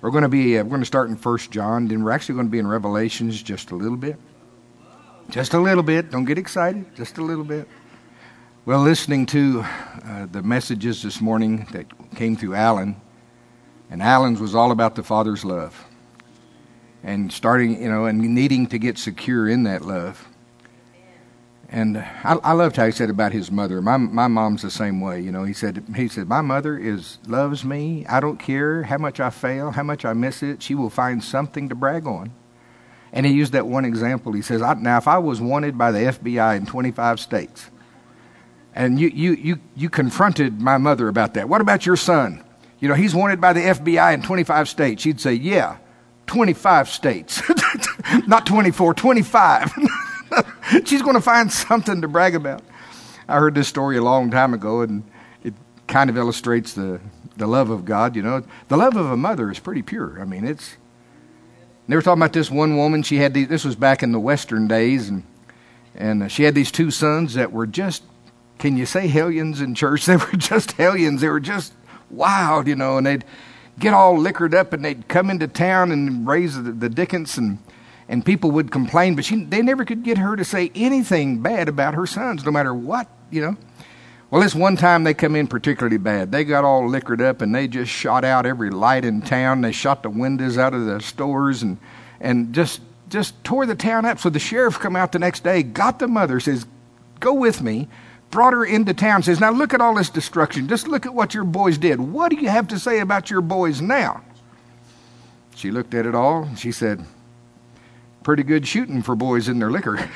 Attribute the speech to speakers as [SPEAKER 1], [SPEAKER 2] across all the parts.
[SPEAKER 1] We're going to start in 1 John, then we're actually going to be in Revelations just a little bit. Just a little bit. Don't get excited. Just a little bit. Well, listening to the messages this morning that came through Alan, and Alan's was all about the Father's love. And starting, and needing to get secure in that love. And I loved how he said about his mother. My mom's the same way. He said, my mother loves me. I don't care how much I fail, how much I miss it. She will find something to brag on. And he used that one example. He says, now if I was wanted by the FBI in 25 states, and you confronted my mother about that, what about your son? He's wanted by the FBI in 25 states. She'd say, yeah, 25 states. Not 24, 25. She's going to find something to brag about. I heard this story a long time ago, and it kind of illustrates the love of God. The love of a mother is pretty pure. I mean, they were talking about this one woman. She had this was back in the Western days, and she had these two sons that were just, can you say hellions in church? They were just hellions. They were just wild, and they'd get all liquored up, and they'd come into town and raise the dickens, and people would complain, but they never could get her to say anything bad about her sons, no matter what, Well, this one time they come in particularly bad. They got all liquored up, and they just shot out every light in town. They shot the windows out of the stores and just tore the town up. So the sheriff come out the next day, got the mother, says, go with me, brought her into town, says, now look at all this destruction. Just look at what your boys did. What do you have to say about your boys now? She looked at it all, and she said, pretty good shooting for boys in their liquor.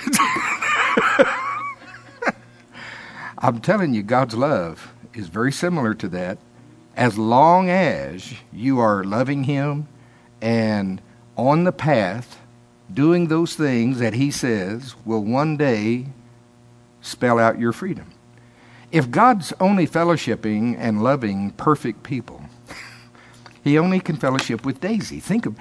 [SPEAKER 1] I'm telling you, God's love is very similar to that. As long as you are loving Him and on the path, doing those things that He says will one day spell out your freedom. If God's only fellowshipping and loving perfect people, He only can fellowship with Daisy. Think of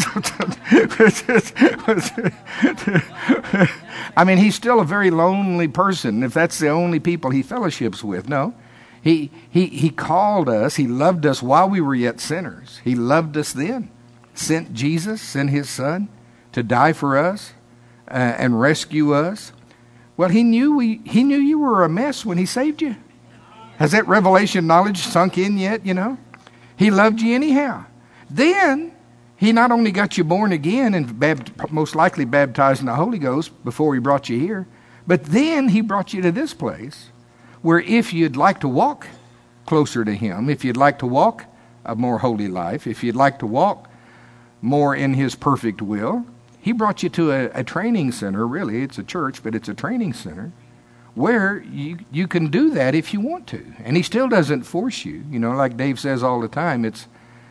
[SPEAKER 1] I mean, he's still a very lonely person if that's the only people he fellowships with. No. He called us, He loved us while we were yet sinners. He loved us then. Sent Jesus, sent His Son to die for us and rescue us. Well, He knew you were a mess when He saved you. Has that revelation knowledge sunk in yet, He loved you anyhow. Then, He not only got you born again and most likely baptized in the Holy Ghost before He brought you here, but then He brought you to this place where if you'd like to walk closer to Him, if you'd like to walk a more holy life, if you'd like to walk more in His perfect will, He brought you to a training center. Really, it's a church, but it's a training center where you can do that if you want to. And He still doesn't force you. Like Dave says all the time, it's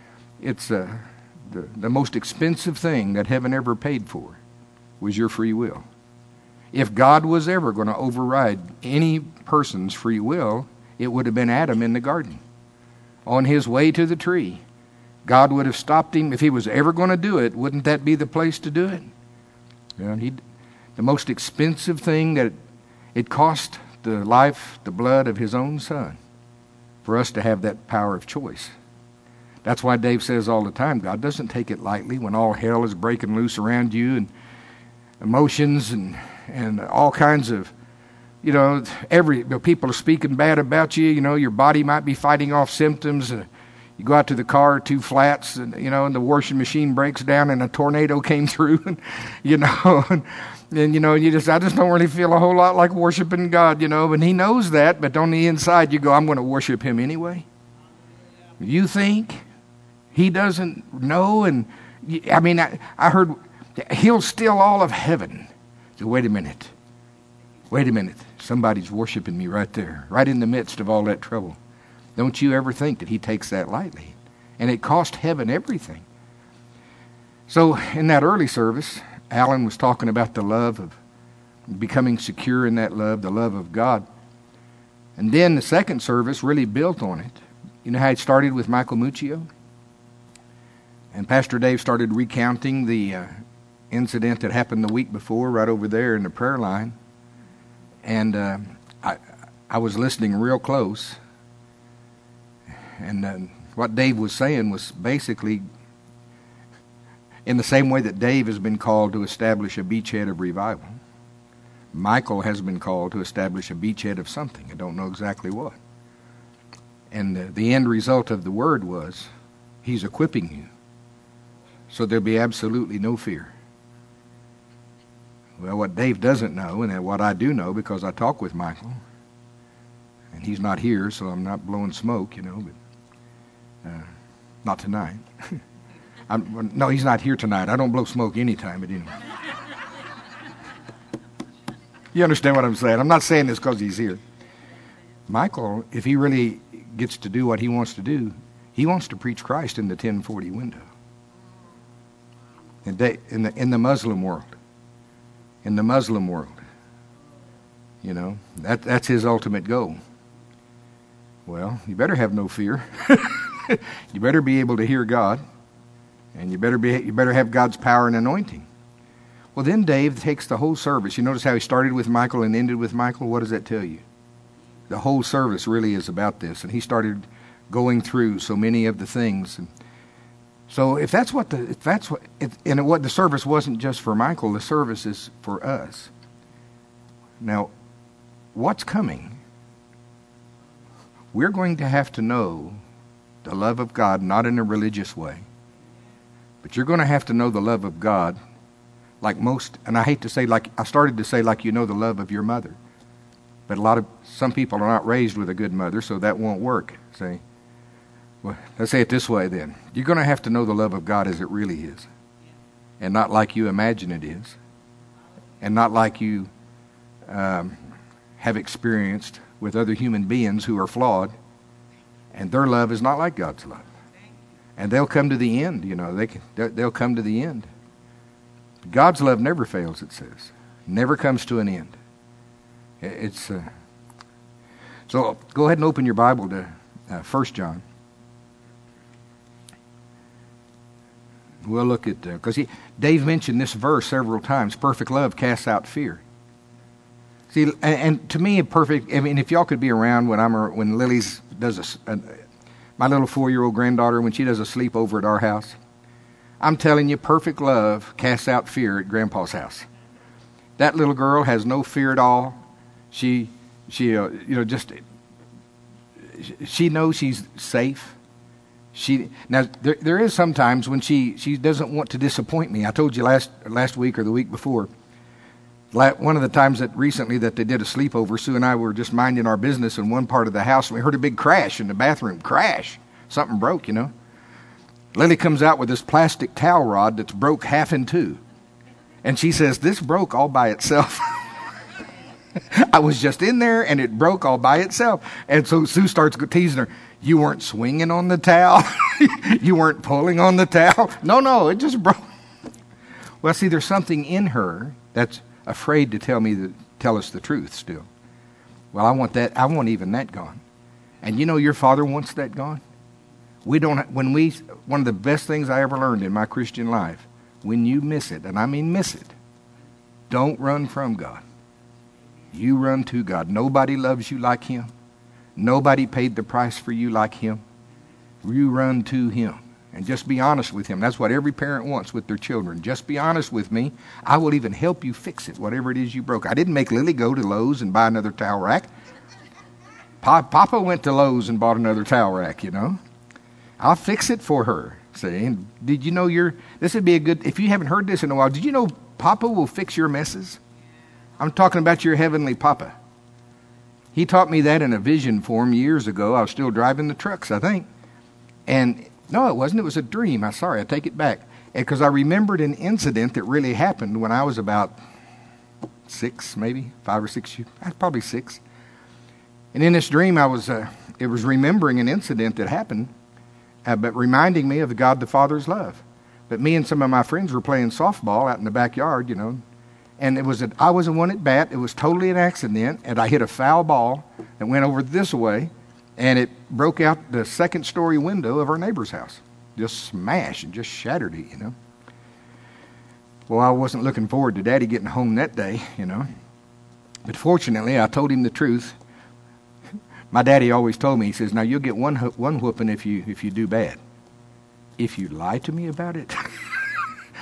[SPEAKER 1] the most expensive thing that heaven ever paid for was your free will. If God was ever going to override any person's free will, it would have been Adam in the garden. On his way to the tree, God would have stopped him. If He was ever going to do it, wouldn't that be the place to do it? The most expensive thing that it cost the life, the blood of His own Son for us to have that power of choice. That's why Dave says all the time, God doesn't take it lightly when all hell is breaking loose around you and emotions and all kinds of, people are speaking bad about you. Your body might be fighting off symptoms. You go out to the car, 2 flats, and the washing machine breaks down and a tornado came through, and I just don't really feel a whole lot like worshiping God, and He knows that, but on the inside you go, I'm going to worship Him anyway. You think He doesn't know? And I heard He'll steal all of heaven. So wait a minute. Somebody's worshiping me right there, right in the midst of all that trouble. Don't you ever think that He takes that lightly. And it cost heaven everything. So in that early service, Alan was talking about the love of becoming secure in that love, the love of God. And then the second service really built on it. You know how it started with Michael Muccio? And Pastor Dave started recounting the incident that happened the week before right over there in the prayer line. And I was listening real close. And what Dave was saying was basically In the same way that Dave has been called to establish a beachhead of revival, Michael has been called to establish a beachhead of something. I don't know exactly what. And the end result of the word was, he's equipping you, so there'll be absolutely no fear. Well, what Dave doesn't know, and what I do know because I talk with Michael, and he's not here, so I'm not blowing smoke, but not tonight. No, he's not here tonight. I don't blow smoke anytime, but anyway. You understand what I'm saying? I'm not saying this because he's here. Michael, if he really gets to do what he wants to do, he wants to preach Christ in the 1040 window. In the Muslim world. In the Muslim world. That's his ultimate goal. Well, you better have no fear. You better be able to hear God. And you better have God's power and anointing. Well, then Dave takes the whole service. You notice how he started with Michael and ended with Michael? What does that tell you? The whole service really is about this. And he started going through so many of the things. And so what the service wasn't just for Michael, the service is for us. Now, what's coming? We're going to have to know the love of God, not in a religious way, but you're going to have to know the love of God like most, and I hate to say, like I started to say, like you know the love of your mother. But some people are not raised with a good mother, so that won't work. See? Well, let's say it this way then. You're going to have to know the love of God as it really is. And not like you imagine it is. And not like you have experienced with other human beings who are flawed. And their love is not like God's love. And they'll come to the end, they'll come to the end. God's love never fails, it says. Never comes to an end. So go ahead and open your Bible to 1 John. We'll look at, because Dave mentioned this verse several times, perfect love casts out fear. See, and to me, if y'all could be around when Lily's does my little 4-year-old granddaughter, when she does a sleepover at our house, I'm telling you, perfect love casts out fear at Grandpa's house. That little girl has no fear at all. She knows she's safe. There is sometimes when she doesn't want to disappoint me. I told you last week or the week before. One of the times recently that they did a sleepover, Sue and I were just minding our business in one part of the house, and we heard a big crash in the bathroom. Crash! Something broke, Lily comes out with this plastic towel rod that's broke half in two. And she says, this broke all by itself. I was just in there and it broke all by itself. And so Sue starts teasing her. You weren't swinging on the towel. You weren't pulling on the towel. No, it just broke. Well, see, there's something in her that's afraid to tell us the truth still. Well, I want that. I want even that gone. And your Father wants that gone. One of the best things I ever learned in my Christian life, when you miss it, and I mean miss it, don't run from God. You run to God. Nobody loves you like Him. Nobody paid the price for you like Him. You run to Him. And just be honest with Him. That's what every parent wants with their children. Just be honest with me. I will even help you fix it, whatever it is you broke. I didn't make Lily go to Lowe's and buy another towel rack. Papa went to Lowe's and bought another towel rack, I'll fix it for her. See, and did you know this would be a good, if you haven't heard this in a while, did you know Papa will fix your messes? I'm talking about your heavenly Papa. He taught me that in a vision form years ago. I was still driving the trucks, I think. And no, it wasn't. It was a dream. I take it back. Because I remembered an incident that really happened when I was about 6, maybe 5 or 6 years, probably 6. And in this dream, it was remembering an incident that happened, but reminding me of God the Father's love. But me and some of my friends were playing softball out in the backyard, and I was the one at bat. It was totally an accident, and I hit a foul ball that went over this way, and it broke out the second-story window of our neighbor's house. Just smashed and just shattered it, Well, I wasn't looking forward to Daddy getting home that day, But fortunately, I told him the truth. My daddy always told me, he says, now you'll get one whooping if you do bad. If you lie to me about it,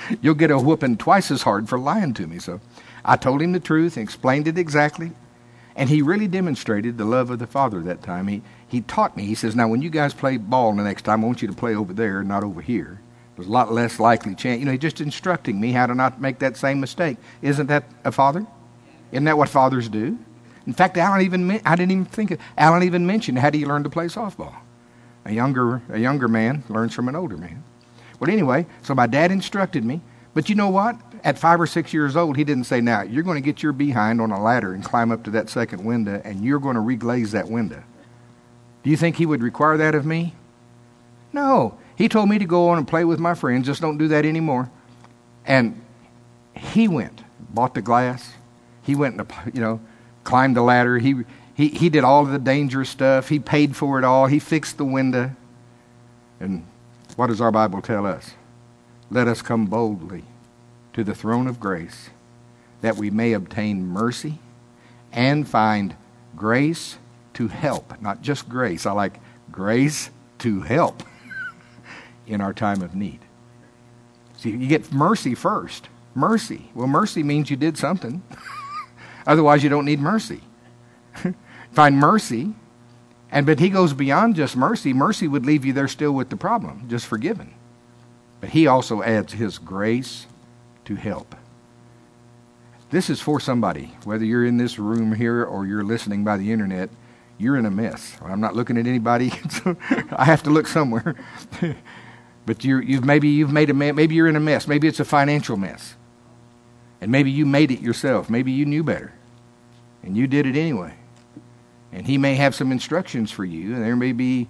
[SPEAKER 1] You'll get a whooping twice as hard for lying to me. So I told him the truth and explained it exactly. And he really demonstrated the love of the Father that time. He taught me. He says, now when you guys play ball the next time, I want you to play over there, not over here. There's a lot less likely chance. He's just instructing me how to not make that same mistake. Isn't that a father? Isn't that what fathers do? In fact, Alan even mentioned, how do you learn to play softball? A younger man learns from an older man. Well, anyway, so my dad instructed me. But you know what? At 5 or 6 years old, he didn't say, now, you're going to get your behind on a ladder and climb up to that second window, and you're going to reglaze that window. Do you think he would require that of me? No. He told me to go on and play with my friends. Just don't do that anymore. And he went, bought the glass. He went and, climbed the ladder. He did all of the dangerous stuff. He paid for it all. He fixed the window. And what does our Bible tell us? Let us come boldly to the throne of grace, that we may obtain mercy and find grace to help. Not just grace. I like grace to help in our time of need. See, you get mercy first. Mercy. Well, mercy means you did something. Otherwise, you don't need mercy. Find mercy. But he goes beyond just mercy. Mercy would leave you there still with the problem, just forgiven. But he also adds his grace to help. This is for somebody. Whether you're in this room here or you're listening by the internet, you're in a mess. I'm not looking at anybody. So I have to look somewhere. But maybe you're in a mess. Maybe it's a financial mess. And maybe you made it yourself. Maybe you knew better. And you did it anyway. And he may have some instructions for you. And there may be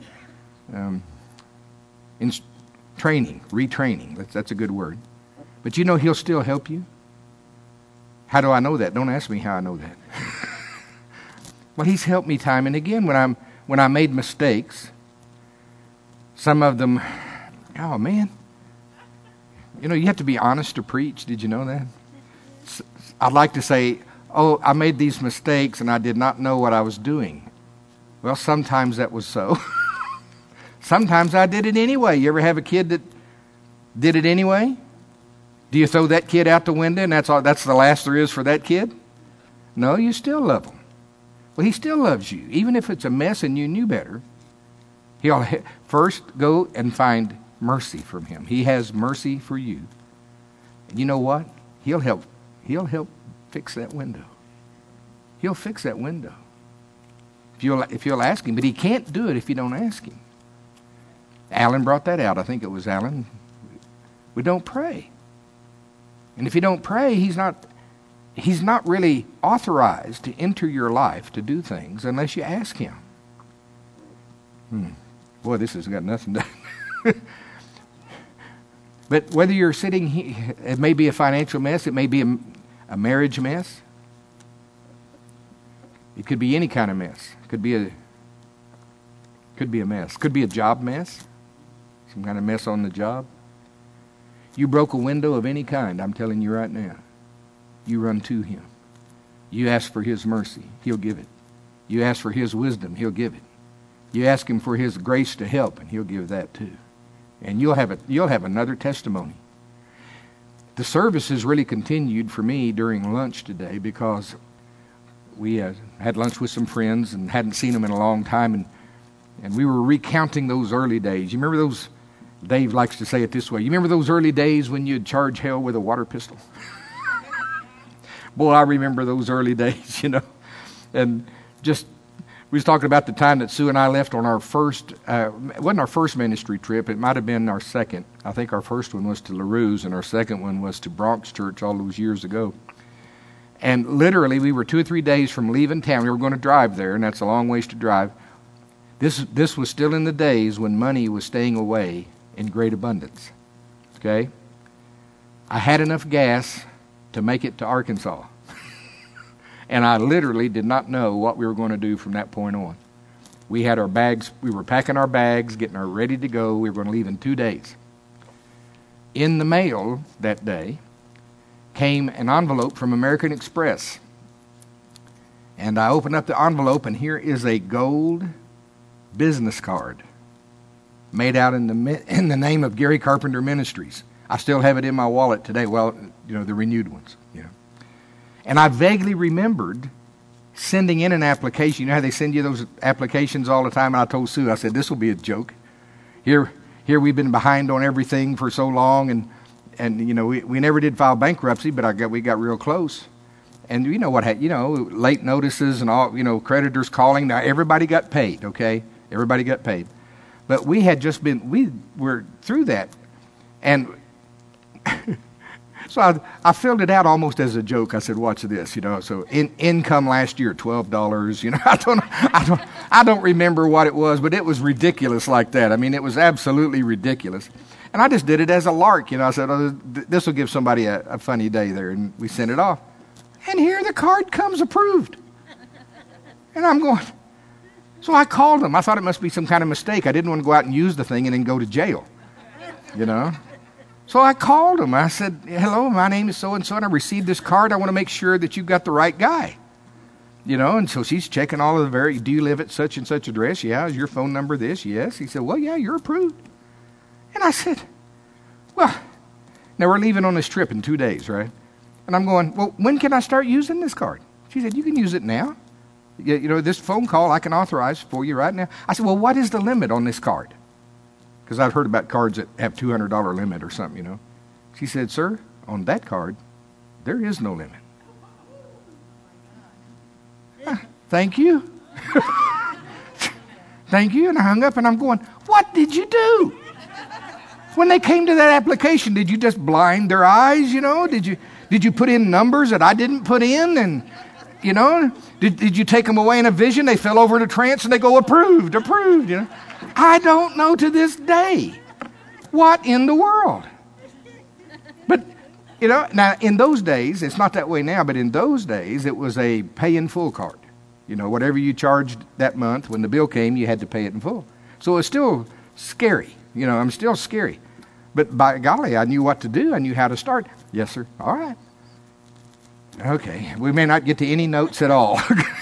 [SPEAKER 1] retraining. That's a good word. But he'll still help you. How do I know that? Don't ask me how I know that. Well, he's helped me time and again when I made mistakes. Some of them, oh man. You have to be honest to preach. Did you know that? I'd like to say, oh, I made these mistakes and I did not know what I was doing. Well, sometimes that was so. Sometimes I did it anyway. You ever have a kid that did it anyway? Do you throw that kid out the window and that's the last there is for that kid? No, you still love him. Well, he still loves you. Even if it's a mess and you knew better, he'll first go and find mercy from him. He has mercy for you. And you know what? He'll help fix that window. He'll fix that window. If you'll ask him. But he can't do it if you don't ask him. Alan brought that out. I think it was Alan. We don't pray. And if you don't pray, he's not really authorized to enter your life to do things unless you ask him. Boy, this has got nothing to But whether you're sitting here, it may be a financial mess. It may be a marriage mess. It could be any kind of mess. It could be a mess. Could be a job mess. Some kind of mess on the job. You broke a window of any kind, I'm telling you right now. You run to him. You ask for his mercy, he'll give it. You ask for his wisdom, he'll give it. You ask him for his grace to help, and he'll give that too. And you'll have another testimony. The service has really continued for me during lunch today because we had lunch with some friends and hadn't seen them in a long time, and we were recounting those early days. You remember those? Dave likes to say it this way. You remember those early days when you'd charge hell with a water pistol? Boy, I remember those early days, And we was talking about the time that Sue and I left on our first, it wasn't our first ministry trip. It might have been our second. I think our first one was to LaRue's and our second one was to Bronx Church all those years ago. And literally, we were 2 or 3 days from leaving town. We were going to drive there, and that's a long ways to drive. This was still in the days when money was staying away in great abundance. Okay? I had enough gas to make it to Arkansas. And I literally did not know what we were going to do from that point on. We had our bags, we were packing our bags, getting our ready to go. We were going to leave in 2 days. In the mail that day came an envelope from American Express. And I opened up the envelope, and here is a gold business card made out in the name of Gary Carpenter Ministries. I still have it in my wallet today. Well, the renewed ones. And I vaguely remembered sending in an application. You know how they send you those applications all the time? And I told Sue, I said, this will be a joke. Here we've been behind on everything for so long, and we never did file bankruptcy, but we got real close. And you know what? Late notices and all. Creditors calling. Now everybody got paid. Okay, everybody got paid. But we were through that, and so I filled it out almost as a joke. I said, "Watch this." So income last year $12. I don't remember what it was, but it was ridiculous like that. I mean, it was absolutely ridiculous. And I just did it as a lark. I said, "Oh, this will give somebody a funny day there," and we sent it off. And here the card comes approved. And I'm going, so I called them. I thought it must be some kind of mistake. I didn't want to go out and use the thing and then go to jail, So I called them. I said, "Hello, my name is so-and-so, and I received this card. I want to make sure that you got the right guy." And so she's checking all of the do you live at such and such address? Yeah. Is your phone number this? Yes. He said, "Well, yeah, you're approved." And I said, "Well, now we're leaving on this trip in 2 days, right?" And I'm going, "Well, when can I start using this card?" She said, "You can use it now. This phone call I can authorize for you right now." I said, "Well, what is the limit on this card?" Because I've heard about cards that have $200 limit or something, She said, "Sir, on that card, there is no limit." Thank you. Thank you. And I hung up and I'm going, what did you do? When they came to that application, did you just blind their eyes, Did you put in numbers that I didn't put in? And, did you take them away in a vision? They fell over in a trance and they go, approved. I don't know to this day. What in the world? But, now in those days, it's not that way now, but in those days, it was a pay in full card. Whatever you charged that month, when the bill came, you had to pay it in full. So it's still scary. I'm still scary. But by golly, I knew what to do. I knew how to start. Yes, sir. All right. Okay. We may not get to any notes at all.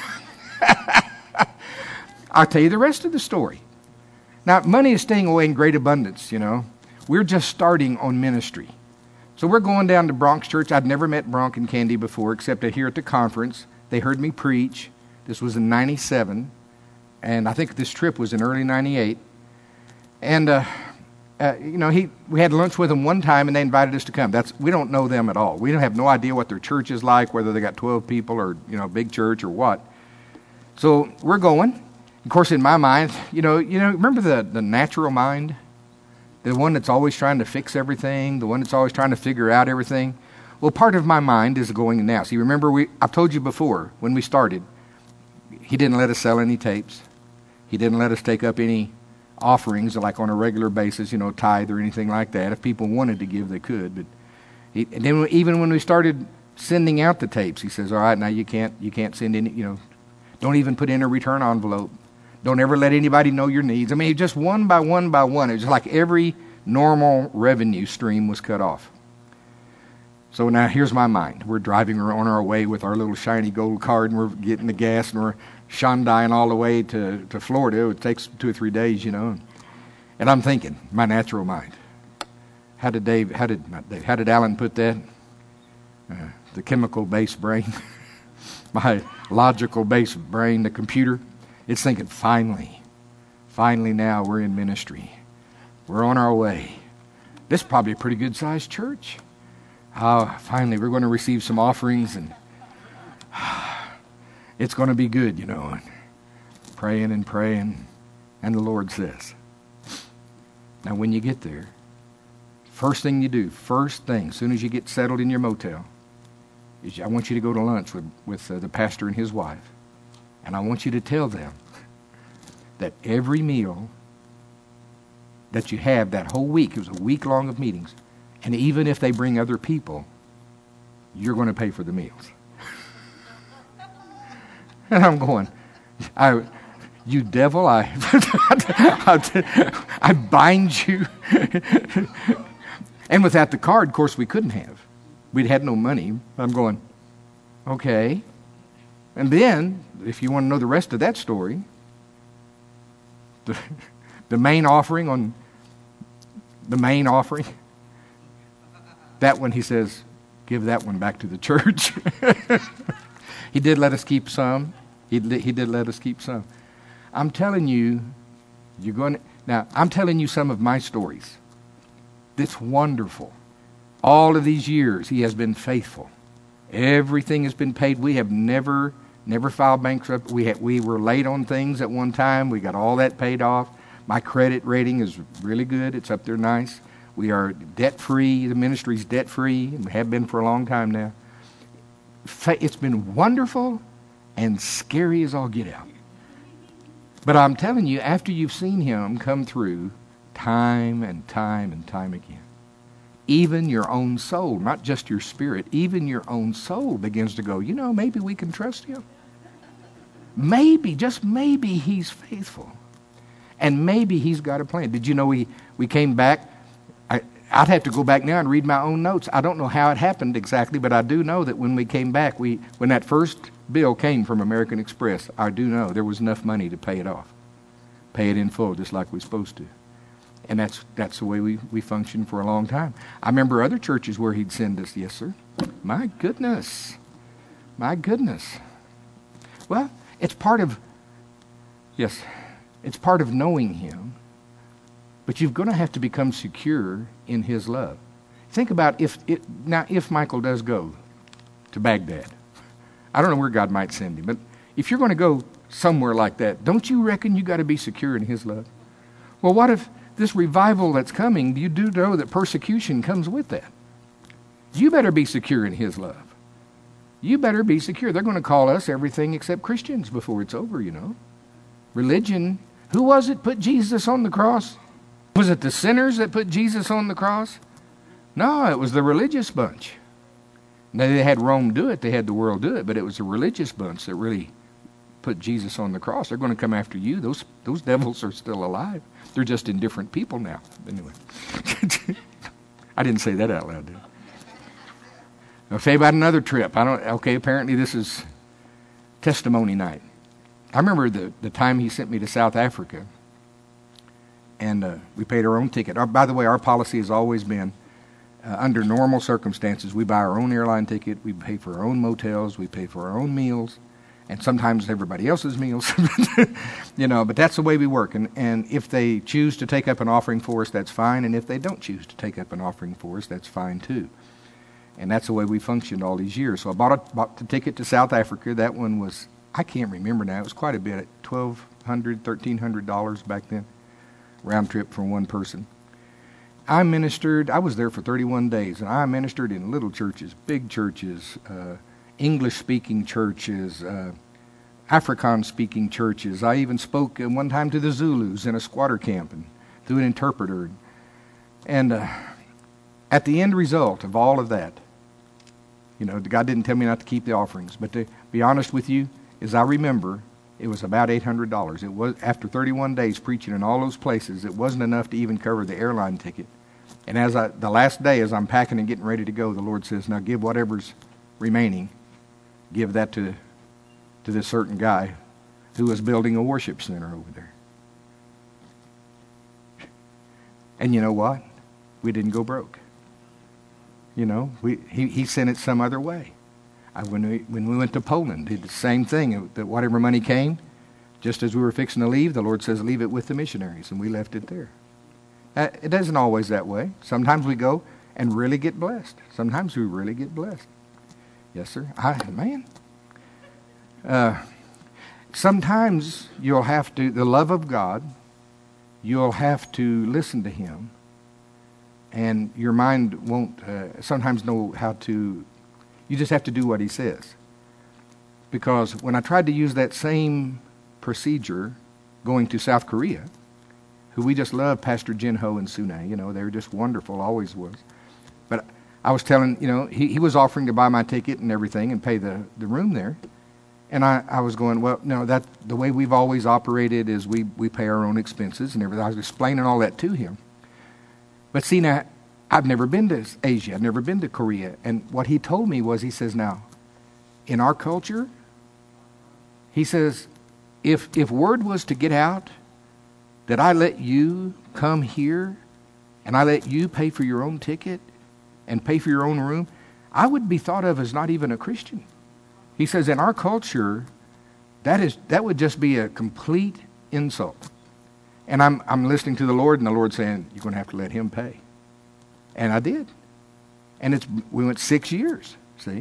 [SPEAKER 1] I'll tell you the rest of the story. Now, money is staying away in great abundance, We're just starting on ministry. So we're going down to Bronx Church. I'd never met Bronk and Candy before, except here at the conference. They heard me preach. This was in 97. And I think this trip was in early 98. And, we had lunch with them one time, and they invited us to come. We don't know them at all. We don't have no idea what their church is like, whether they got 12 people or, big church or what. So we're going. Of course, in my mind, remember the natural mind? The one that's always trying to fix everything, the one that's always trying to figure out everything. Well, part of my mind is going now. See, remember, I've told you before, when we started, he didn't let us sell any tapes. He didn't let us take up any offerings like on a regular basis, tithe or anything like that. If people wanted to give, they could. But and then even when we started sending out the tapes, he says, "All right, now you can't send any, don't even put in a return envelope. Don't ever let anybody know your needs." I mean, just one by one by one. It was like every normal revenue stream was cut off. So now here's my mind. We're driving on our way with our little shiny gold card, and we're getting the gas, and we're Shondying all the way to Florida. It takes 2 or 3 days, And I'm thinking, my natural mind. How did Alan put that? The chemical-based brain. My logical-based brain, the computer. It's thinking, finally now we're in ministry. We're on our way. This is probably a pretty good-sized church. Finally, we're going to receive some offerings, and it's going to be good, and praying, and the Lord says, now when you get there, first thing, as soon as you get settled in your motel, is I want you to go to lunch with the pastor and his wife, and I want you to tell them that every meal that you have that whole week, it was a week long of meetings, and even if they bring other people, you're going to pay for the meals. And I'm going, you devil, I bind you. And without the card, of course, we couldn't have. We'd had no money. I'm going, okay. And then, if you want to know the rest of that story, the main offering That one, he says, give that one back to the church. He did let us keep some. He did let us keep some. I'm telling you, now, I'm telling you some of my stories. It's wonderful. All of these years, he has been faithful. Everything has been paid. We have never filed bankruptcy. We were late on things at one time. We got all that paid off. My credit rating is really good. It's up there nice. We are debt-free. The ministry's debt-free, and have been for a long time now. It's been wonderful and scary as all get out. But I'm telling you, after you've seen him come through time and time and time again, even your own soul, not just your spirit, even your own soul begins to go, maybe we can trust him. Maybe, just maybe he's faithful. And maybe he's got a plan. Did you know we came back? I'd have to go back now and read my own notes. I don't know how it happened exactly, but I do know that when we came back, when that first bill came from American Express, I do know there was enough money to pay it off. Pay it in full, just like we're supposed to. And that's the way we functioned for a long time. I remember other churches where he'd send us, yes, sir. My goodness. Well, it's part of knowing him, but you're going to have to become secure in his love. Think about if Michael does go to Baghdad. I don't know where God might send him, but if you're going to go somewhere like that, don't you reckon you got to be secure in his love? Well, what if this revival that's coming, you do know that persecution comes with that? You better be secure in his love. You better be secure. They're going to call us everything except Christians before it's over, Religion. Who was it put Jesus on the cross? Was it the sinners that put Jesus on the cross? No, it was the religious bunch. Now, they had Rome do it. They had the world do it. But it was the religious bunch that really put Jesus on the cross. They're going to come after you. Those devils are still alive. They're just in different people now. Anyway. I didn't say that out loud, did I? I'll say about another trip. Apparently this is testimony night. I remember the time he sent me to South Africa, and we paid our own ticket. By the way, our policy has always been, under normal circumstances, we buy our own airline ticket, we pay for our own motels, we pay for our own meals, and sometimes everybody else's meals. But that's the way we work. And if they choose to take up an offering for us, that's fine. And if they don't choose to take up an offering for us, that's fine too. And that's the way we functioned all these years. So I bought the ticket to South Africa. That one was, I can't remember now, it was quite a bit, $1,200, $1,300 back then, round trip for one person. I was there for 31 days, and I ministered in little churches, big churches, English-speaking churches, Afrikaans-speaking churches. I even spoke one time to the Zulus in a squatter camp and through an interpreter. And at the end result of all of that, God didn't tell me not to keep the offerings. But to be honest with you, as I remember, it was about $800. It was, after 31 days preaching in all those places, it wasn't enough to even cover the airline ticket. And the last day, as I'm packing and getting ready to go, the Lord says, now give whatever's remaining, give that to this certain guy who was building a worship center over there. And you know what? We didn't go broke. He sent it some other way. When we went to Poland, did the same thing. That whatever money came, just as we were fixing to leave, the Lord says, leave it with the missionaries, and we left it there. It isn't always that way. Sometimes we go and really get blessed. Sometimes we really get blessed. Yes, sir. Sometimes you'll have to, the love of God, you'll have to listen to him. And your mind won't sometimes know how to, you just have to do what he says. Because when I tried to use that same procedure going to South Korea, who we just love, Pastor Jin Ho and Sune, they're just wonderful, always was. But I was telling, he was offering to buy my ticket and everything and pay the room there. And I was going, well, no, that the way we've always operated is we pay our own expenses and everything. I was explaining all that to him. But see, now, I've never been to Asia. I've never been to Korea. And what he told me was, he says, now, in our culture, he says, if word was to get out that I let you come here and I let you pay for your own ticket, and pay for your own room, I would be thought of as not even a Christian. He says, in our culture, that would just be a complete insult. And I'm listening to the Lord, and the Lord saying, you're going to have to let him pay. And I did. And we went 6 years, see?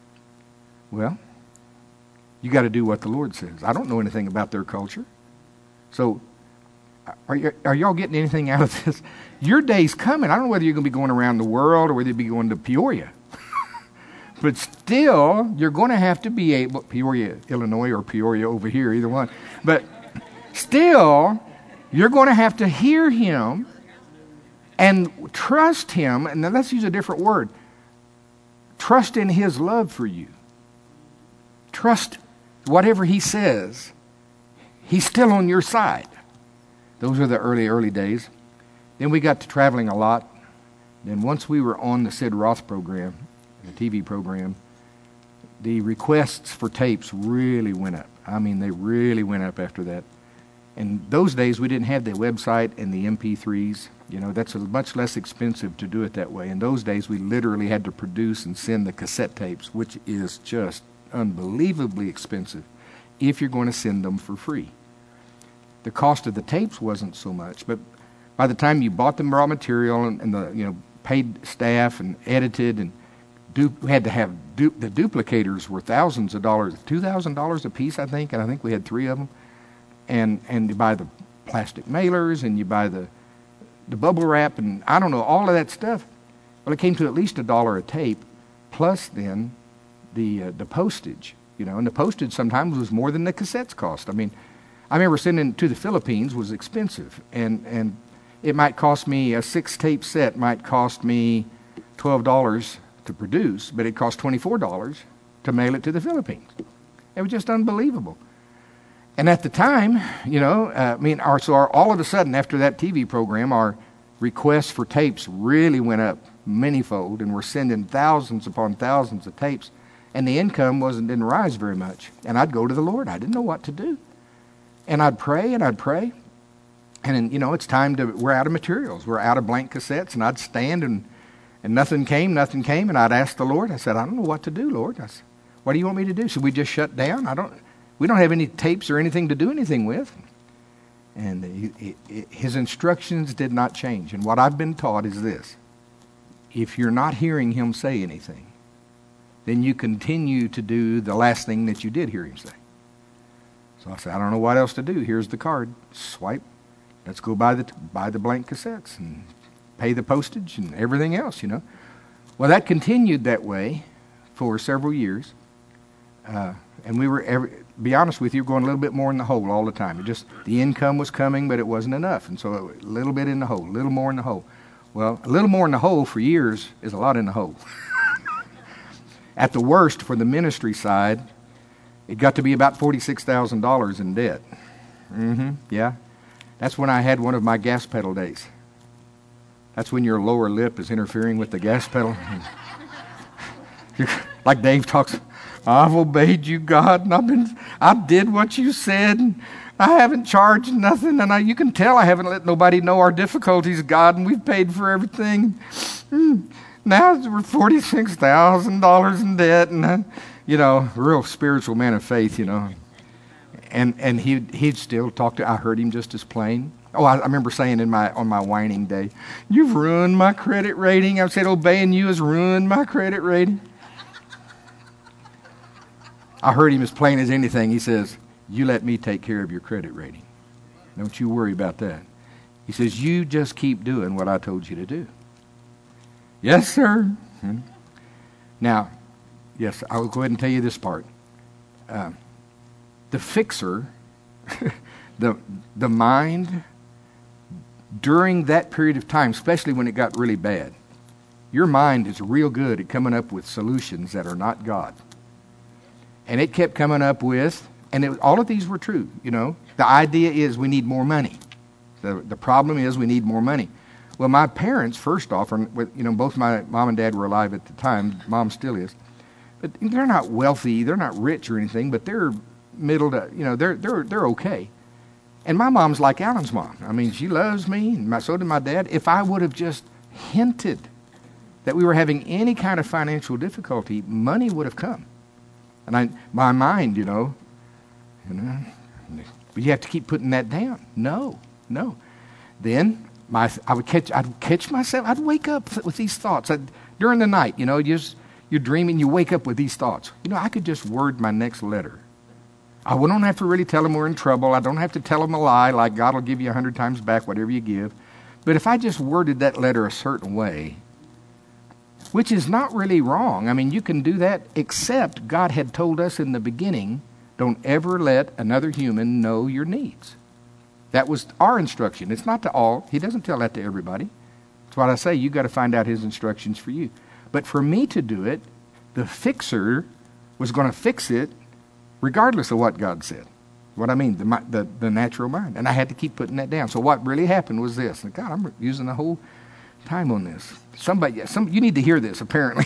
[SPEAKER 1] Well, you got to do what the Lord says. I don't know anything about their culture. So, are y'all getting anything out of this? Your day's coming. I don't know whether you're going to be going around the world or whether you'll be going to Peoria. But still, you're going to have to be able, Peoria, Illinois, or Peoria over here, either one. But still, you're going to have to hear him and trust him. And then let's use a different word. Trust in his love for you. Trust whatever he says. He's still on your side. Those were the early days. Then we got to traveling a lot. Then once we were on the Sid Roth program, the TV program, the requests for tapes really went up. I mean, they really went up after that. In those days, we didn't have the website and the MP3s. You know, that's much less expensive to do it that way. In those days, we literally had to produce and send the cassette tapes, which is just unbelievably expensive if you're going to send them for free. The cost of the tapes wasn't so much, but by the time you bought the raw material and the paid staff and edited and had to have the duplicators were thousands of dollars, $2,000 a piece, I think, and I think we had 3 of them. And you buy the plastic mailers and you buy the bubble wrap and I don't know, all of that stuff. Well, it came to at least $1 a tape, plus then the postage, and the postage sometimes was more than the cassettes cost. I mean, I remember sending to the Philippines was expensive, and it might cost me, a 6-tape set might cost me $12 to produce, but it cost $24 to mail it to the Philippines. It was just unbelievable. And at the time, all of a sudden after that TV program, our requests for tapes really went up manyfold, and we're sending thousands upon thousands of tapes, and the income didn't rise very much. And I'd go to the Lord. I didn't know what to do. And I'd pray, and then, it's time we're out of materials. We're out of blank cassettes, and I'd stand, and nothing came, and I'd ask the Lord. I said, I don't know what to do, Lord. I said, what do you want me to do? Should we just shut down? We don't have any tapes or anything to do anything with. And his instructions did not change. And what I've been taught is this. If you're not hearing him say anything, then you continue to do the last thing that you did hear him say. So I said, I don't know what else to do. Here's the card. Swipe. Let's go buy the blank cassettes and pay the postage and everything else, Well, that continued that way for several years. And we were, be honest with you, going a little bit more in the hole all the time. The income was coming, but it wasn't enough. And so a little bit in the hole, a little more in the hole. Well, a little more in the hole for years is a lot in the hole. At the worst, for the ministry side, it got to be about $46,000 in debt. Yeah. That's when I had one of my gas pedal days. That's when your lower lip is interfering with the gas pedal. Like Dave talks, I've obeyed you, God, and I did what you said, and I haven't charged nothing, and you can tell I haven't let nobody know our difficulties, God, and we've paid for everything. Now we're $46,000 in debt, and real spiritual man of faith, And he'd still talk to. I heard him just as plain. Oh, I remember saying on my whining day, "You've ruined my credit rating." I said, "Obeying you has ruined my credit rating." I heard him as plain as anything. He says, "You let me take care of your credit rating. Don't you worry about that." He says, "You just keep doing what I told you to do." Yes, sir. Now, yes, I'll go ahead and tell you this part. The fixer, the mind, during that period of time, especially when it got really bad, your mind is real good at coming up with solutions that are not God. And it kept coming up with, all of these were true, The idea is we need more money. The problem is we need more money. Well, my parents, first off, both my mom and dad were alive at the time. Mom still is. But they're not wealthy. They're not rich or anything, but they're middle to, they're okay. And my mom's like Alan's mom. I mean, she loves me, and so did my dad. If I would have just hinted that we were having any kind of financial difficulty, money would have come. And my mind, but you have to keep putting that down. No. Then I'd catch myself. I'd wake up with these thoughts during the night. You're dreaming. You wake up with these thoughts. I could just word my next letter. I don't have to really tell them we're in trouble. I don't have to tell them a lie like God will give you 100 times back whatever you give. But if I just worded that letter a certain way, which is not really wrong. I mean, you can do that, except God had told us in the beginning, don't ever let another human know your needs. That was our instruction. It's not to all. He doesn't tell that to everybody. That's what I say. You got to find out his instructions for you. But for me to do it, the fixer was going to fix it regardless of what God said. What I mean, the natural mind. And I had to keep putting that down. So what really happened was this. And God, I'm using the whole time on this. You need to hear this, apparently.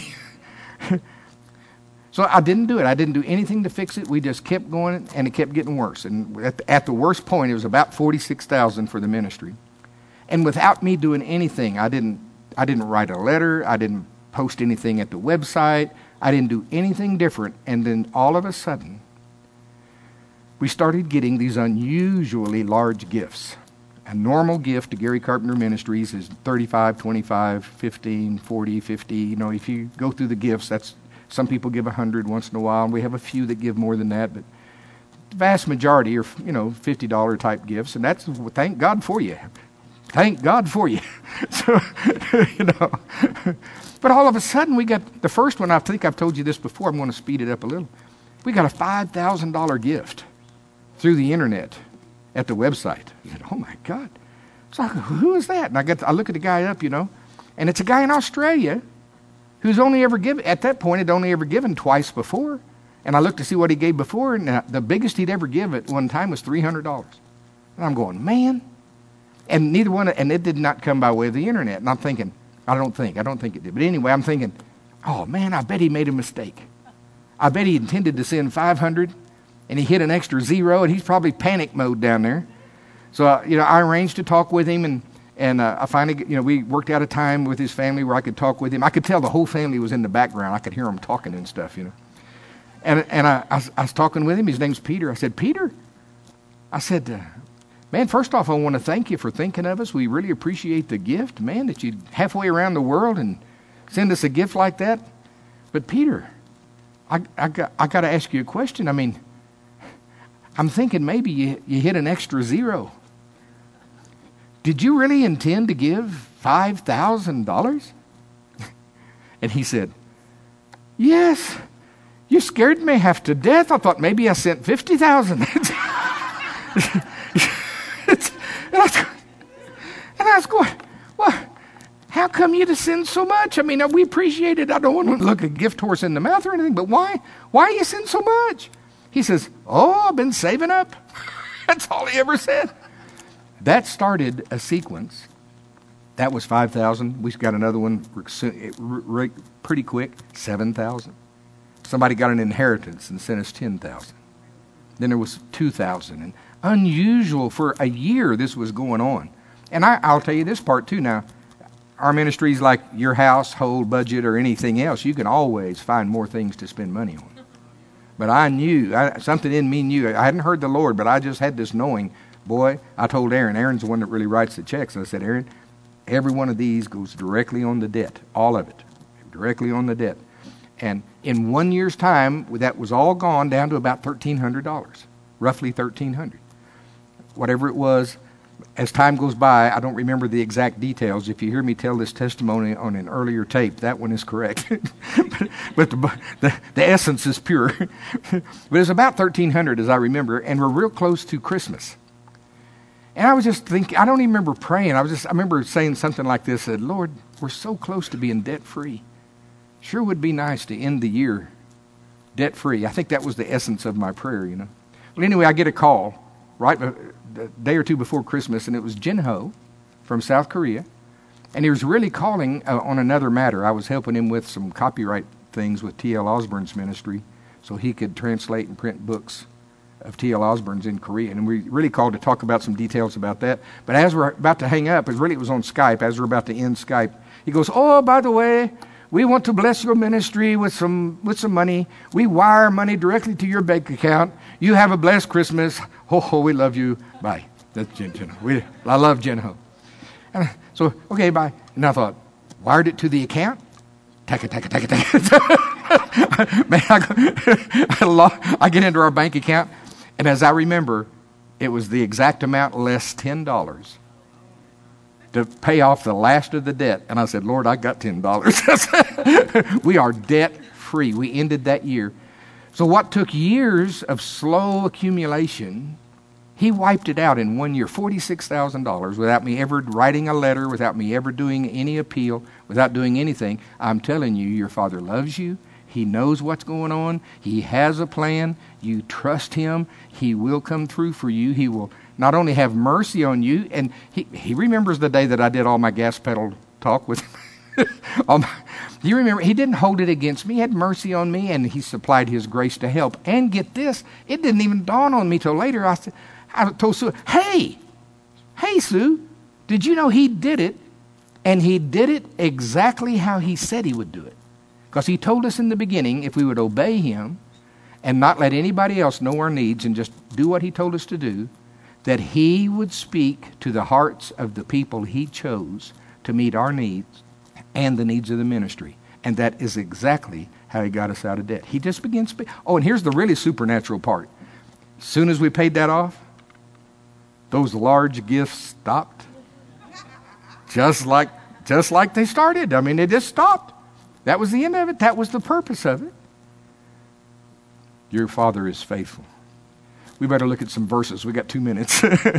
[SPEAKER 1] So I didn't do it. I didn't do anything to fix it. We just kept going, and it kept getting worse. And at the worst point, it was about $46,000 for the ministry. And without me doing anything, I didn't write a letter. I didn't post anything at the website. I didn't do anything different. And then all of a sudden, we started getting these unusually large gifts. A normal gift to Gary Carpenter Ministries is $35, $25, $15, $40, $50. If you go through the gifts, some people give $100 once in a while, and we have a few that give more than that, but the vast majority are, $50 type gifts, and that's, thank God for you. Thank God for you. So, But all of a sudden, we got the first one. I think I've told you this before. I'm going to speed it up a little. We got a $5,000 gift through the internet at the website. I said, oh my God. So who is that? And I look at the guy up, and it's a guy in Australia who's only ever given, at that point, had only ever given twice before. And I looked to see what he gave before, and the biggest he'd ever give at one time was $300. And I'm going, man. And and it did not come by way of the internet. And I'm thinking, I don't think it did. But anyway, I'm thinking, oh man, I bet he made a mistake. I bet he intended to send 500, and he hit an extra zero, and he's probably panic mode down there. So, I arranged to talk with him, and I finally, we worked out a time with his family where I could talk with him. I could tell the whole family was in the background. I could hear them talking and stuff, And I was talking with him. His name's Peter. I said, Peter, man, first off, I want to thank you for thinking of us. We really appreciate the gift, man, that you'd halfway around the world and send us a gift like that. But Peter, I got to ask you a question. I mean, I'm thinking maybe you hit an extra zero. Did you really intend to give $5,000? And he said, yes. You scared me half to death. I thought maybe I sent 50,000. And I was going, well, how come you to send so much? I mean, we appreciate it. I don't want to look a gift horse in the mouth or anything, but why? Why you send so much? He says, oh, I've been saving up. That's all he ever said. That started a sequence. That was 5,000. We got another one pretty quick, 7,000. Somebody got an inheritance and sent us 10,000. Then there was 2,000. And unusual for a year this was going on. And I'll tell you this part too now. Our ministries, like your household budget or anything else, you can always find more things to spend money on. But I knew, something in me knew. I hadn't heard the Lord, but I just had this knowing. Boy, I told Aaron. Aaron's the one that really writes the checks. And I said, Aaron, every one of these goes directly on the debt. All of it. Directly on the debt. And in 1 year's time, that was all gone down to about $1,300. Roughly $1,300. Whatever it was. As time goes by, I don't remember the exact details. If you hear me tell this testimony on an earlier tape, that one is correct. but the essence is pure. But it's about $1,300 as I remember, and we're real close to Christmas. And I was just thinking, I don't even remember praying. I remember saying something like this, said, Lord, we're so close to being debt-free. Sure would be nice to end the year debt-free. I think that was the essence of my prayer, Well, anyway, I get a call right a day or two before Christmas, and it was Jin Ho from South Korea. And he was really calling on another matter. I was helping him with some copyright things with T.L. Osborne's ministry so he could translate and print books of T.L. Osborne's in Korean. And we really called to talk about some details about that. But as we're about to hang up, it was on Skype, as we're about to end Skype, he goes, oh, by the way, We want to bless your ministry with some money. We wire money directly to your bank account. You have a blessed Christmas. Ho, we love you. Bye. That's Jen. I love Jen. So, okay, bye. And I thought, wired it to the account? Take it. Man, I get into our bank account, and as I remember, it was the exact amount less $10 to pay off the last of the debt. And I said, Lord, I got $10. We are debt-free. We ended that year. So what took years of slow accumulation, he wiped it out in 1 year, $46,000, without me ever writing a letter, without me ever doing any appeal, without doing anything. I'm telling you, your Father loves you. He knows what's going on. He has a plan. You trust Him. He will come through for you. He will not only have mercy on you, and He remembers the day that I did all my gas pedal talk with him. You remember, He didn't hold it against me. He had mercy on me, and He supplied His grace to help. And get this, it didn't even dawn on me till later. I told Sue, hey, Sue, did you know He did it? And He did it exactly how He said He would do it. Because He told us in the beginning, if we would obey Him and not let anybody else know our needs and just do what He told us to do, that He would speak to the hearts of the people He chose to meet our needs and the needs of the ministry. And that is exactly how He got us out of debt. He just began speaking. Oh, and here's the really supernatural part. As soon as we paid that off, those large gifts stopped. Just like they started. I mean, they just stopped. That was the end of it. That was the purpose of it. Your Father is faithful. We better look at some verses. We got 2 minutes.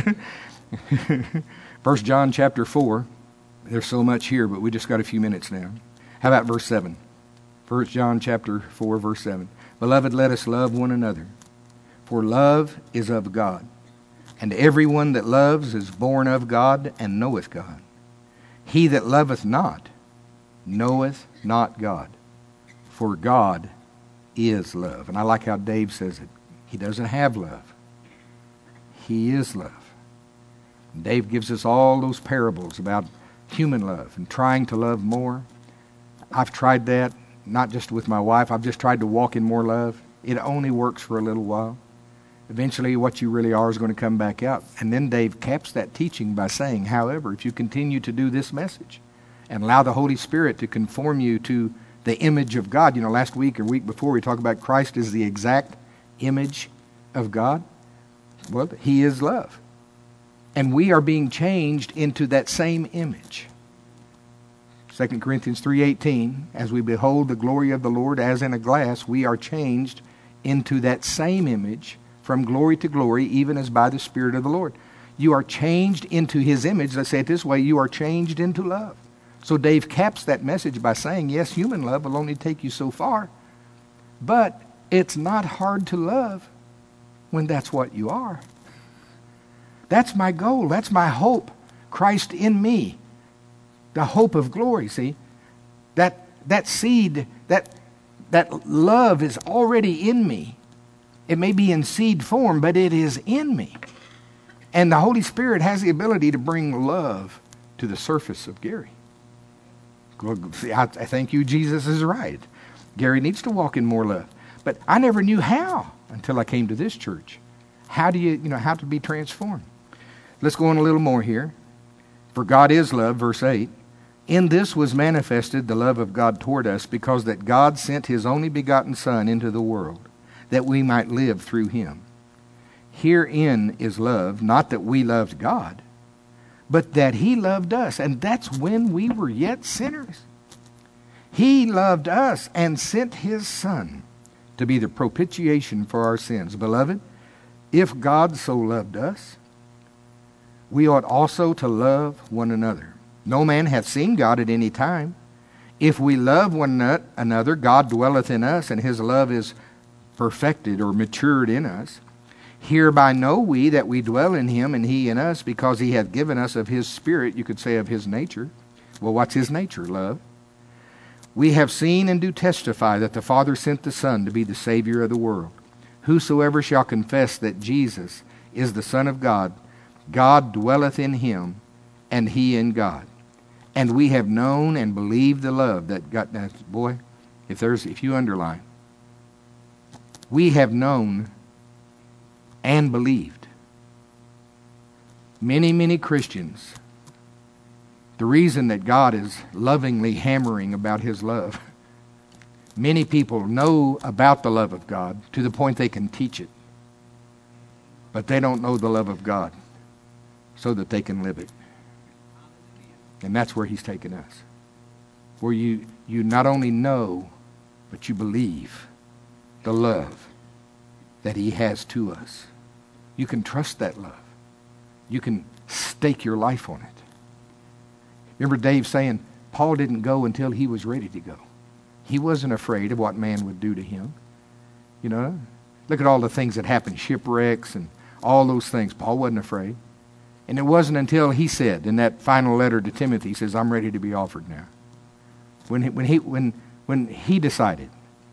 [SPEAKER 1] 1 John chapter 4. There's so much here, but we just got a few minutes now. How about verse 7? 1 John chapter 4, verse 7. Beloved, let us love one another, for love is of God. And everyone that loves is born of God and knoweth God. He that loveth not knoweth not God, for God is love. And I like how Dave says it. He doesn't have love. He is love. And Dave gives us all those parables about human love and trying to love more. I've tried that, not just with my wife. I've just tried to walk in more love. It only works for a little while. Eventually, what you really are is going to come back out. And then Dave caps that teaching by saying, however, if you continue to do this message and allow the Holy Spirit to conform you to the image of God. You know, last week or week before we talked about Christ is the exact image of God. Well, He is love. And we are being changed into that same image. 2 Corinthians 3:18, as we behold the glory of the Lord as in a glass, we are changed into that same image from glory to glory, even as by the Spirit of the Lord. You are changed into His image. Let's say it this way, you are changed into love. So Dave caps that message by saying, yes, human love will only take you so far, but it's not hard to love when that's what you are. That's my goal. That's my hope. Christ in me. The hope of glory, see? That seed, that love is already in me. It may be in seed form, but it is in me. And the Holy Spirit has the ability to bring love to the surface of Gary. I thank you, Jesus is right. Gary needs to walk in more love. But I never knew how until I came to this church. How to be transformed. Let's go on a little more here. For God is love, verse 8. In this was manifested the love of God toward us, because that God sent His only begotten Son into the world, that we might live through Him. Herein is love, not that we loved God, but that He loved us. And that's when we were yet sinners. He loved us and sent His Son to be the propitiation for our sins. Beloved, if God so loved us, we ought also to love one another. No man hath seen God at any time. If we love one another, God dwelleth in us, and His love is perfected or matured in us. Hereby know we that we dwell in Him and He in us, because He hath given us of His Spirit, you could say of His nature. Well, what's His nature? Love. We have seen and do testify that the Father sent the Son to be the Savior of the world. Whosoever shall confess that Jesus is the Son of God, God dwelleth in Him, and He in God. And we have known and believed the love that God, boy, if you underline, we have known and believed. Many, many Christians, the reason that God is lovingly hammering about His love, many people know about the love of God to the point they can teach it, but they don't know the love of God so that they can live it. And that's where He's taken us. Where you not only know, but you believe the love that He has to us. You can trust that love. You can stake your life on it. Remember Dave saying, Paul didn't go until he was ready to go. He wasn't afraid of what man would do to him. You know, look at all the things that happened, shipwrecks and all those things. Paul wasn't afraid. And it wasn't until he said in that final letter to Timothy, he says, I'm ready to be offered now. When he decided,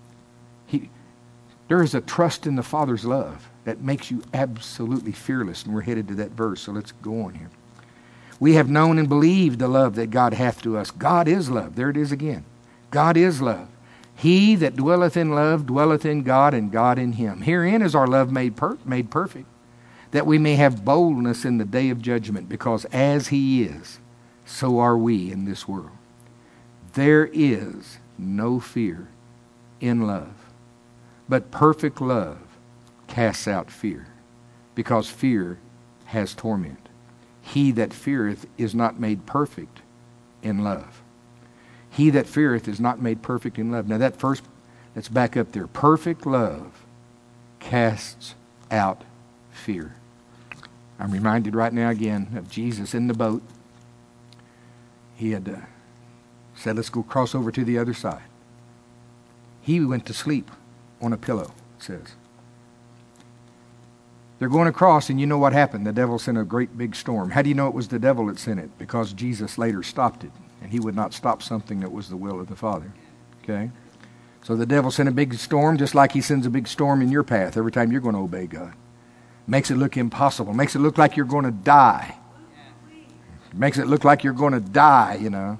[SPEAKER 1] there is a trust in the Father's love that makes you absolutely fearless. And we're headed to that verse, so let's go on here. We have known and believed the love that God hath to us. God is love. There it is again. God is love. He that dwelleth in love dwelleth in God, and God in him. Herein is our love made perfect, that we may have boldness in the day of judgment, because as He is, so are we in this world. There is no fear in love, but perfect love casts out fear, because fear has torment. He that feareth is not made perfect in love. He that feareth is not made perfect in love. Now that first, let's back up there. Perfect love casts out fear. I'm reminded right now again of Jesus in the boat. He had said, let's go cross over to the other side. He went to sleep on a pillow, it says. They're going across, and you know what happened. The devil sent a great big storm. How do you know it was the devil that sent it? Because Jesus later stopped it, and He would not stop something that was the will of the Father. Okay? So the devil sent a big storm, just like he sends a big storm in your path every time you're going to obey God. Makes it look impossible. Makes it look like you're going to die. Makes it look like you're going to die, you know.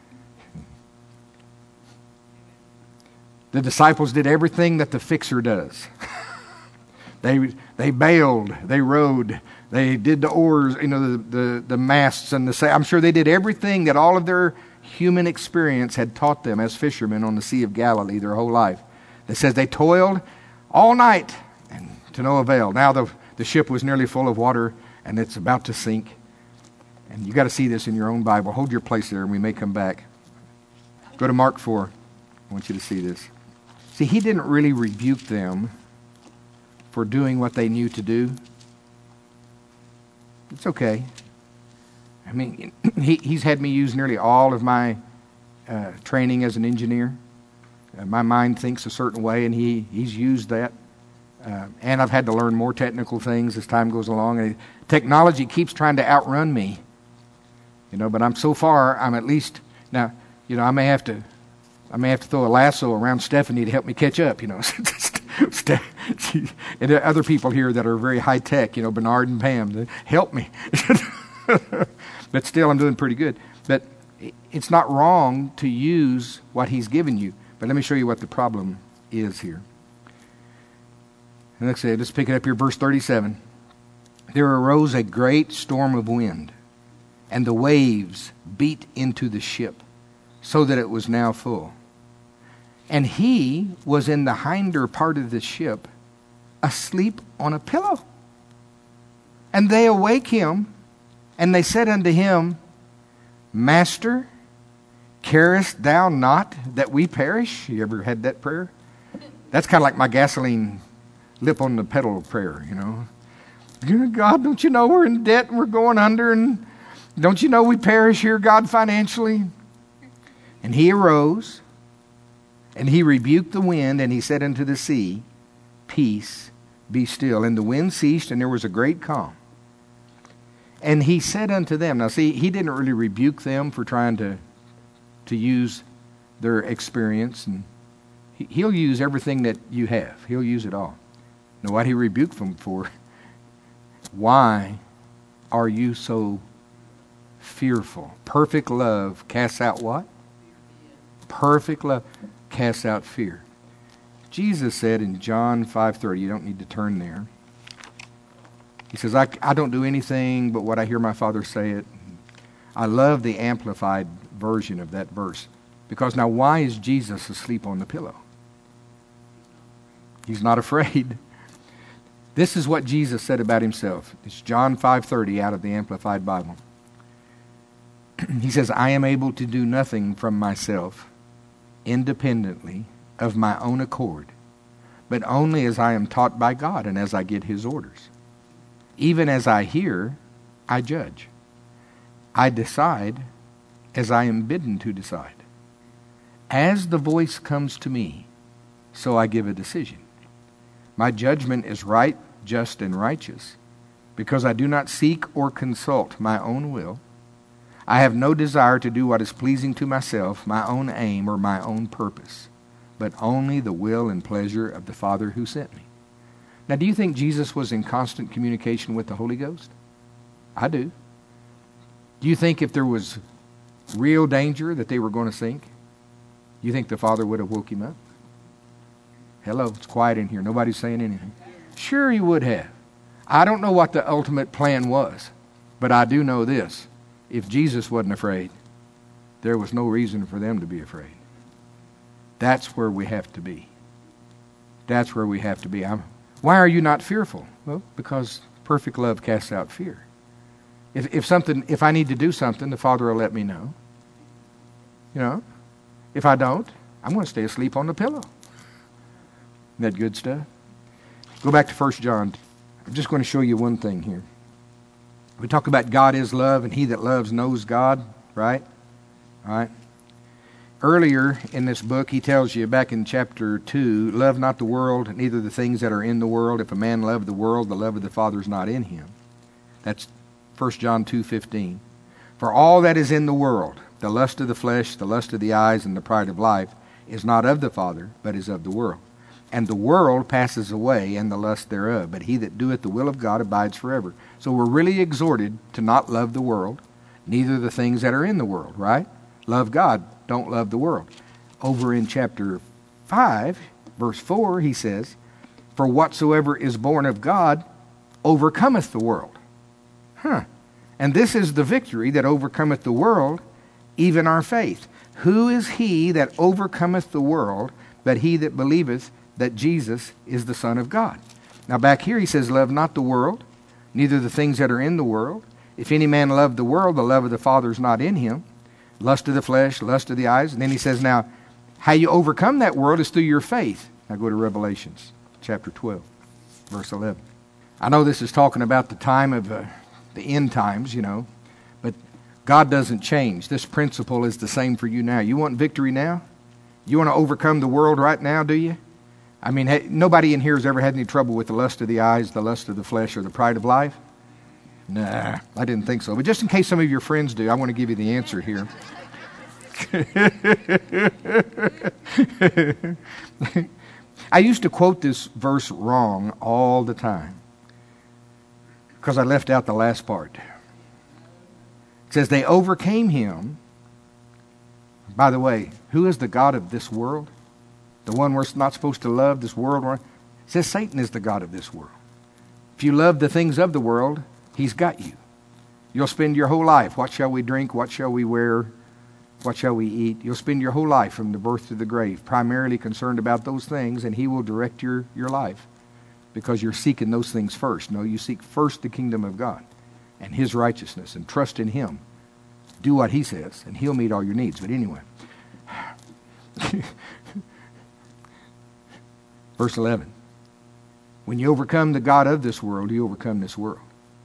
[SPEAKER 1] The disciples did everything that the fixer does. They bailed, they rowed, they did the oars, you know, the masts and the sail. I'm sure they did everything that all of their human experience had taught them as fishermen on the Sea of Galilee their whole life. It says they toiled all night and to no avail. Now the ship was nearly full of water and it's about to sink. And you got to see this in your own Bible. Hold your place there and we may come back. Go to Mark 4. I want you to see this. See, He didn't really rebuke them for doing what they knew to do. It's okay. I mean, He's had me use nearly all of my training as an engineer. My mind thinks a certain way, and He's used that. And I've had to learn more technical things as time goes along. And technology keeps trying to outrun me. You know, but I'm at least, now, you know, I may have to throw a lasso around Stephanie to help me catch up, you know. And there are other people here that are very high tech, you know, Bernard and Pam, help me. But still, I'm doing pretty good. But it's not wrong to use what He's given you. But let me show you what the problem is here. And let's pick it up here, verse 37. There arose a great storm of wind, and the waves beat into the ship, so that it was now full. And He was in the hinder part of the ship, asleep on a pillow. And they awake Him, and they said unto Him, Master, carest thou not that we perish? You ever had that prayer? That's kind of like my gasoline lip on the pedal prayer, you know. God, don't you know we're in debt and we're going under, and don't you know we perish here, God, financially? And He arose, and He rebuked the wind, and He said unto the sea, Peace, be still. And the wind ceased, and there was a great calm. And He said unto them, now see, He didn't really rebuke them for trying to use their experience, and He'll use everything that you have. He'll use it all. Now what He rebuked them for, why are you so fearful. Perfect love casts out what? Perfect love casts out fear. Jesus said in John 5:30, you don't need to turn there. He says, I don't do anything but what I hear my Father say it. I love the amplified version of that verse. Because now why is Jesus asleep on the pillow? He's not afraid. This is what Jesus said about himself. It's John 5:30 out of the Amplified Bible. He says, I am able to do nothing from myself independently of my own accord, but only as I am taught by God and as I get His orders. Even as I hear, I judge. I decide as I am bidden to decide. As the voice comes to me, so I give a decision. My judgment is right, just, and righteous, because I do not seek or consult my own will. I have no desire to do what is pleasing to myself, my own aim, or my own purpose, but only the will and pleasure of the Father who sent me. Now, do you think Jesus was in constant communication with the Holy Ghost? I do. Do you think if there was real danger that they were going to sink, you think the Father would have woke him up? Hello, it's quiet in here. Nobody's saying anything. Sure he would have. I don't know what the ultimate plan was, but I do know this. If Jesus wasn't afraid, there was no reason for them to be afraid. That's where we have to be. That's where we have to be. Why are you not fearful? Well, because perfect love casts out fear. If I need to do something, the Father will let me know. You know, if I don't, I'm going to stay asleep on the pillow. Isn't that good stuff? Go back to 1 John. I'm just going to show you one thing here. We talk about God is love, and he that loves knows God, right? All right. Earlier in this book, he tells you back in chapter 2, love not the world, neither the things that are in the world. If a man love the world, the love of the Father is not in him. That's 1 John 2:15. For all that is in the world, the lust of the flesh, the lust of the eyes, and the pride of life, is not of the Father, but is of the world. And the world passes away, and the lust thereof. But he that doeth the will of God abides forever. So we're really exhorted to not love the world, neither the things that are in the world, right? Love God, don't love the world. Over in chapter 5, verse 4, he says, for whatsoever is born of God overcometh the world. And this is the victory that overcometh the world, even our faith. Who is he that overcometh the world, but he that believeth that Jesus is the Son of God? Now back here he says, love not the world, neither the things that are in the world. If any man love the world, the love of the Father is not in him. Lust of the flesh, lust of the eyes. And then he says, now, how you overcome that world is through your faith. Now go to Revelations chapter 12, verse 11. I know this is talking about the time of the end times, you know, but God doesn't change. This principle is the same for you now. You want victory now? You want to overcome the world right now, do you? I mean, nobody in here has ever had any trouble with the lust of the eyes, the lust of the flesh, or the pride of life? Nah, I didn't think so. But just in case some of your friends do, I want to give you the answer here. I used to quote this verse wrong all the time because I left out the last part. It says, they overcame him. By the way, who is the God of this world? The one we're not supposed to love, this world. It says Satan is the God of this world. If you love the things of the world, he's got you. You'll spend your whole life, what shall we drink, what shall we wear, what shall we eat? You'll spend your whole life from the birth to the grave primarily concerned about those things, and he will direct your life because you're seeking those things first. No, you seek first the kingdom of God and his righteousness and trust in him. Do what he says, and he'll meet all your needs. But anyway, verse 11. When you overcome the God of this world, you overcome this world.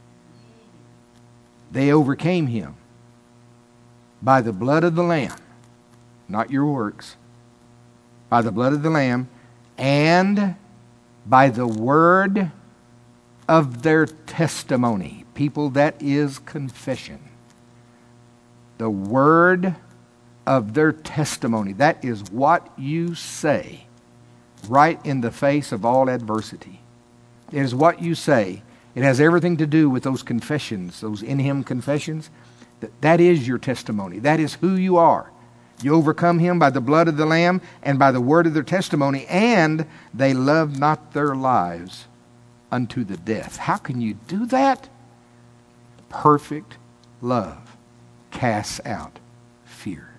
[SPEAKER 1] They overcame him by the blood of the Lamb, not your works, by the blood of the Lamb, and by the word of their testimony. People, that is confession. The word of their testimony. That is what you say right in the face of all adversity. It is what you say. It has everything to do with those confessions, those in him confessions. That is your testimony. That is who you are. You overcome him by the blood of the Lamb and by the word of their testimony, and they loved not their lives unto the death. How can you do that? Perfect love casts out fear.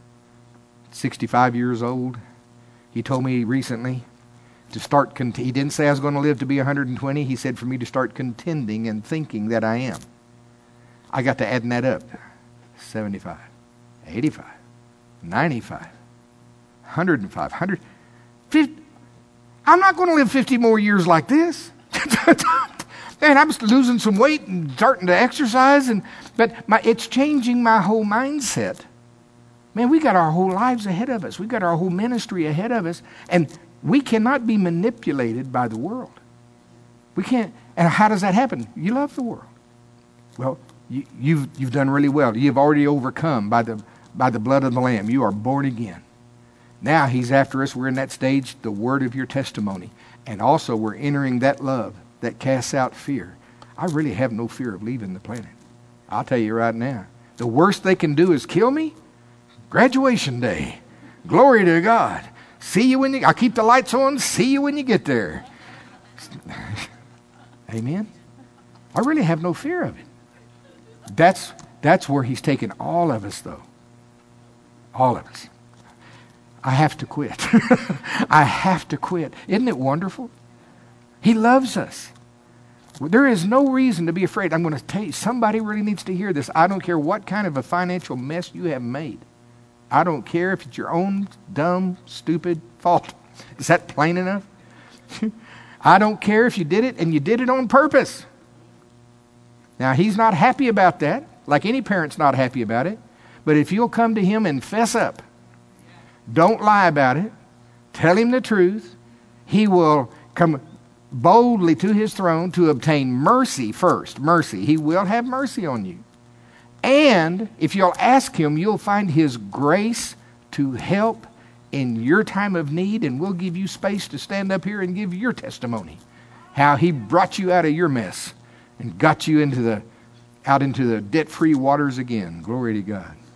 [SPEAKER 1] 65 years old, he told me recently to start, he didn't say I was going to live to be 120. He said for me to start contending and thinking that I am. I got to adding that up. 75, 85, 95, 105, 150. I'm not going to live 50 more years like this. Man, I'm losing some weight and starting to exercise, but it's changing my whole mindset. Man, we got our whole lives ahead of us. We got our whole ministry ahead of us, and we cannot be manipulated by the world. We can't. And how does that happen? You love the world. Well, you've done really well. You've already overcome by the blood of the Lamb. You are born again. Now he's after us. We're in that stage, the word of your testimony. And also we're entering that love that casts out fear. I really have no fear of leaving the planet. I'll tell you right now. The worst they can do is kill me. Graduation day. Glory to God. See you I'll keep the lights on. See you when you get there. Amen. I really have no fear of it. That's where he's taken all of us, though. All of us. I have to quit. I have to quit. Isn't it wonderful? He loves us. There is no reason to be afraid. I'm going to tell you, somebody really needs to hear this. I don't care what kind of a financial mess you have made. I don't care if it's your own dumb, stupid fault. Is that plain enough? I don't care if you did it and you did it on purpose. Now, he's not happy about that, like any parent's not happy about it. But if you'll come to him and fess up, don't lie about it, tell him the truth, he will come boldly to his throne to obtain mercy first. Mercy. He will have mercy on you. And if you'll ask him, you'll find his grace to help in your time of need, and we'll give you space to stand up here and give your testimony. How he brought you out of your mess and got you out into the debt-free waters again. Glory to God.